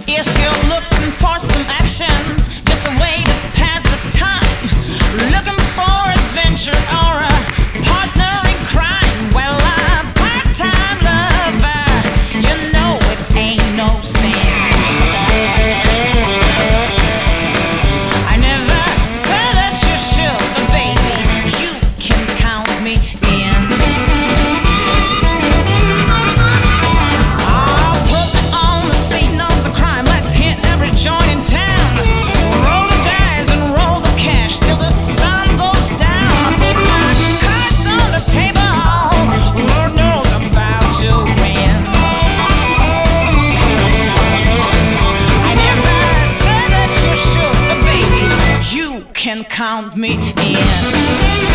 If you're looking for some action, just a way to pass the time, looking for adventure or a partner in crime, well, a part-time lover, you know it ain't no sin. I never said that you should, but baby, you can count me in. I'll put me on the scene of the crime. Let's hit every joint in town. Roll the dice and roll the cash till the sun goes down. Put my cards on the table. Lord knows I'm about to win. I never said that you should, but baby, you can count me in.